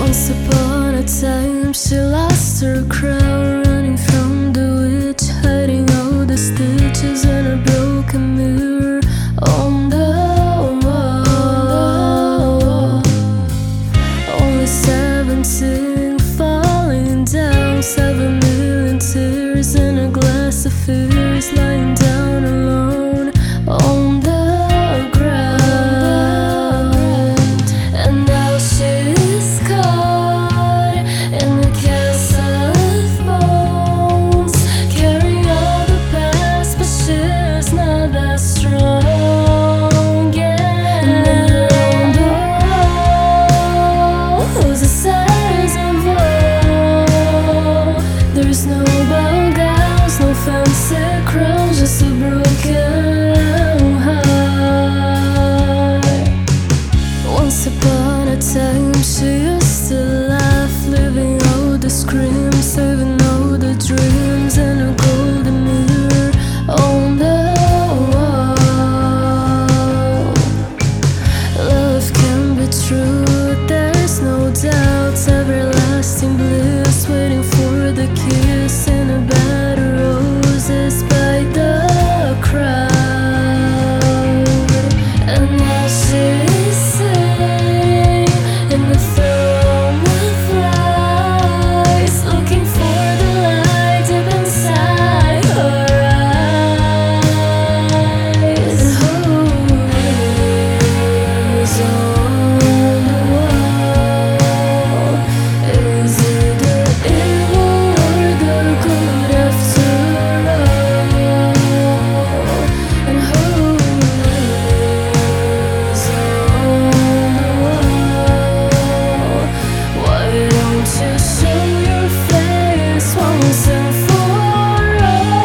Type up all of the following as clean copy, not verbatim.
Once upon a time, she lost her crown, running from the witch, hiding all the stitches in a broken mirror on the wall. Only 17, falling down, 7 million tears in a glass of fears, lying down alone on the just a broken heart. Once upon a time, she used to laugh, living all the screams, saving all the dreams in a golden mirror on the wall. Love can be true, there's no doubt, everlasting bliss, waiting for the kiss in a bed of roses by the crowd. And now she's sitting in the throne of lies, looking for the light deep inside her eyes. And who is on the wall? Is it the evil or the good after all? And who is on the wall? Why don't you show your face once and for all?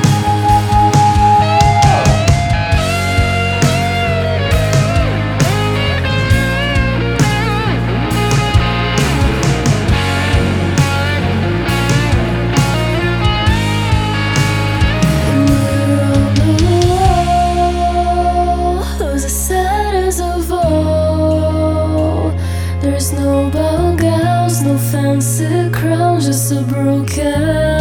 And we're on the wall, who's the saddest of all? There's no ball gowns, no fancy crown, just a broken